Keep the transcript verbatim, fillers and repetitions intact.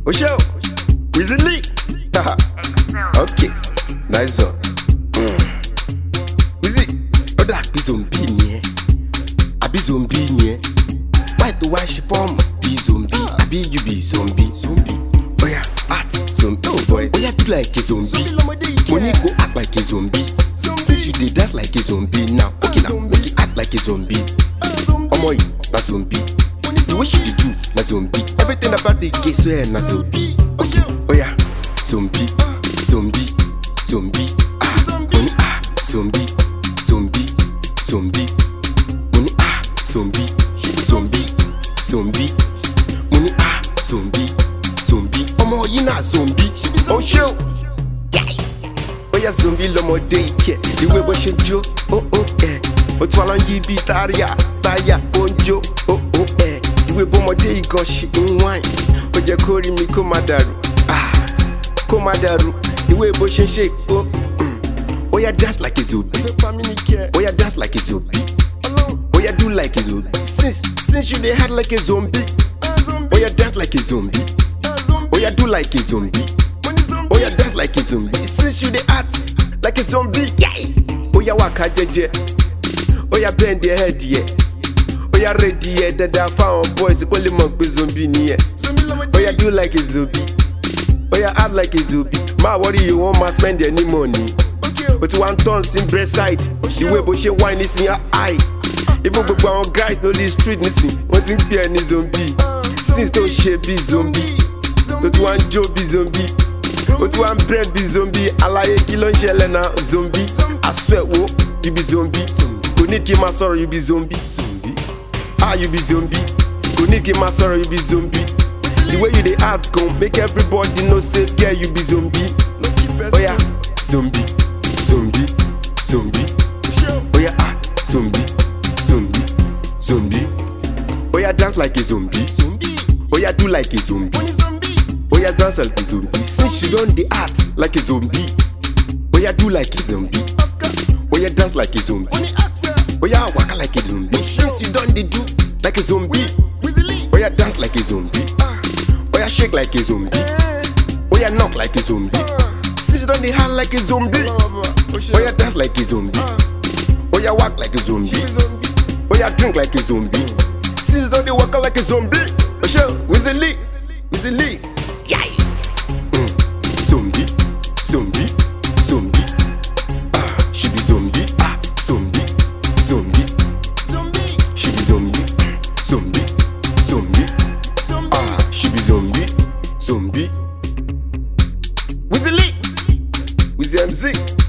Oh show, Wizzy Lee. Okay, nice one. Mm. Wizzy, oh that be zombie me. I be zombie me. Why do I she form be zombie? I be you be zombie. Zombie. Oh yeah, art zombie. Oh boy, oh yeah, do like a zombie. Money go act like a zombie. Since you did dance like a zombie now, okay now make it act like a zombie. Omo you na zombie. The way she do na zombie. Everything about the case so na zombie. Okay, oh yeah, zombie, zombie, zombie. Ah, money ah, zombie, zombie, zombie. Money ah, zombie, zombie, zombie. Money ah, zombie, zombie. Omo you na zombie. Oh show. Oh yeah, zombie lomo day care. The way we should jo, oh oh eh. But while on you be taria, taya, onjo, oh oh eh. The way bomo day go she in wine. Oh yeah, kori mi komadaru, ah, komadaru. The way bo she shake, oh, mm. Oh yeah, dance like a zombie. Oh yeah, dance like a zombie. Oh yeah, do like a zombie. Since since you dey hard like a zombie. Oh yeah, dance like a zombie. Oh yeah, do like a zombie. Oh yeah, dance like a zombie. Since you dey act like a zombie, yeah. Oh yeah, waka jeje. Oh yeah, bend your head, yeah. Oh yeah, ready, yeah. Dada found boys, only monk be zombie ni yeah. Oh yeah, do like a zombie. Oh yeah, act like a zombie. Ma worry you won't ma spend any money. But you want tons in breast side. The way but she wine is in your eye. Even gbogbo àwọn guys no the street nisin. Wọ́n ti ń pè ẹni zombie. Since tó ṣe bí zombie. Tó tún wá ń jó bí zombie. Ó tún wá ń bread bí zombie. Àlàyé kí ló ń ṣẹlẹ̀ náà zombie. I swear wo you be zombie. Kò ní kí n máa sọ̀rọ̀ you be zombie. Ah you be zombie. Kò ní kí n máa sọ̀rọ̀ you be zombie. The way you dey act gon make everybody know say yeah you be zombie. Oh yeah, zombie, zombie, zombie. Oh yeah, ah zombie, zombie, zombie. Oh yeah, dance like a zombie. Oh yeah, do like a zombie. Oh yeah, dance like a zombie. Since you don't dey act like a zombie. Oh yeah, do like a zombie. Oh yeah, dance like a zombie. Oh yeah, waka like a zombie. Since you don't dey do like a zombie. Oh yeah, dance like a zombie. Oh yeah, shake like a zombie. Oh yeah, knock like a zombie. Since you don't dey hard like a zombie. Oh yeah, dance like a zombie. Oh yeah, walk like a zombie. Oh yeah, drink like a zombie. Since you don't dey walk like a zombie. Oh sure, Wizzy Lee, Wizzy Lee. Yeah. Mm. Zombie, zombie, zombie. Ah, she be zombie. Ah, zombie, zombie, zombie. She be zombie, zombie, zombie. Ah, she be zombie, zombie. Wizzy Lee, Wizzy M Z.